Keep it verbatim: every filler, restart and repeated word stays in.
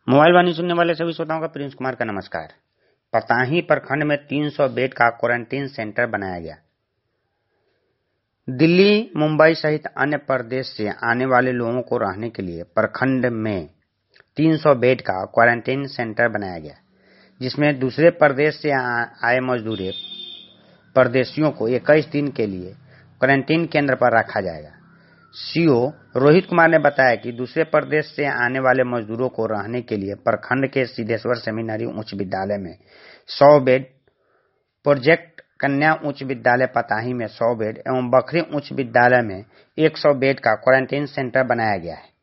Mobile वाणी सुनने वाले सभी श्रोताओं का प्रिंस कुमार का नमस्कार। पताही प्रखंड में तीन सौ बेड का क्वारंटीन सेंटर बनाया गया। दिल्ली, मुंबई सहित अन्य प्रदेश से आने वाले लोगों को रहने के लिए प्रखंड में तीन सौ बेड का क्वारंटीन सेंटर बनाया गया, जिसमें दूसरे प्रदेश से आए मजदूरों परदेशियों को इक्कीस दिन के लिए क्वारंटीन केंद्र पर रखा जाएगा। सीओ रोहित कुमार ने बताया कि दूसरे प्रदेश से आने वाले मजदूरों को रहने के लिए प्रखंड के सिद्धेश्वर सेमिनरी उच्च विद्यालय में सौ बेड, प्रोजेक्ट कन्या उच्च विद्यालय पताही में सौ बेड एवं बखरी उच्च विद्यालय में एक सौ बेड का क्वारंटीन सेंटर बनाया गया है।